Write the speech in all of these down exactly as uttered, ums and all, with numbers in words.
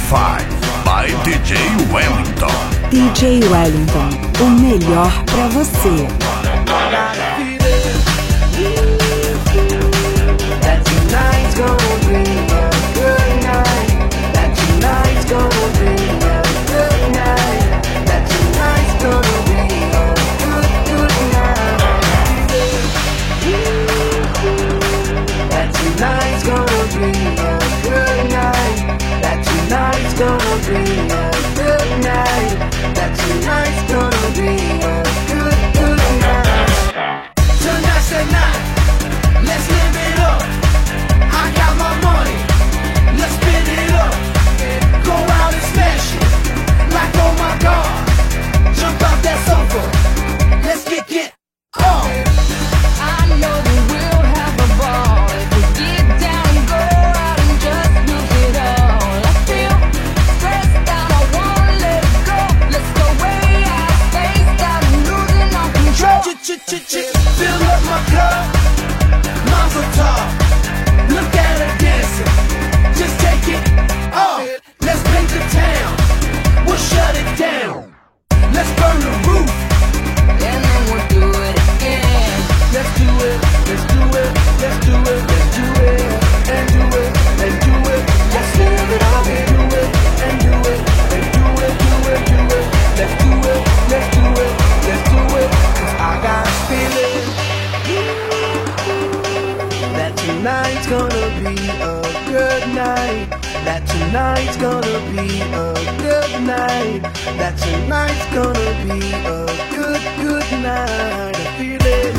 Five by D J Wellington. D J Wellington, o melhor pra você. Tonight's gonna be a good night. That tonight's gonna be a good night. That tonight's gonna be a good, good night. I feel it.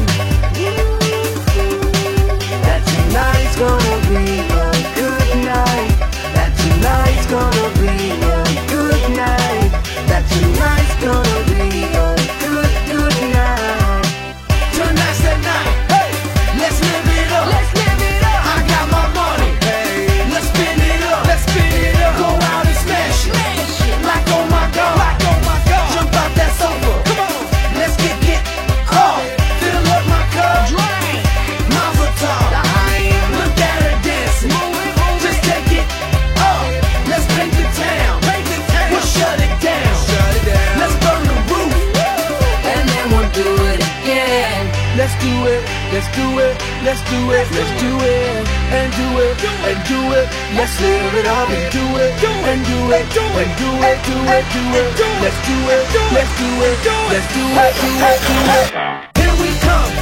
That tonight's gonna be a good night. That tonight's gonna be a good night. That tonight's gonna be a good, good night. Tonight's the night. Hey, let's live it up. Let's live it up. I got my money. Hey, let's spin it up. Let's spin it up. Go out and smash it. Smash it. Like oh my God. Like oh my God. Jump out that sofa. Come on. Let's get get off. Fill up my cup. Drink. Mazel tov. Look at her dancing. Just take it off. Let's paint the town. Paint the town. We'll shut it down. Shut it down. Let's burn the roof. And then we'll do it again. Let's do it. Let's do it. Let's do it. Let's do it. And do it. And do it. Let's live it up and do it. And do it. And do it. Do it. Do it. Let's do it. Let's do it. Let's do it. Do it. Do it. Here we come.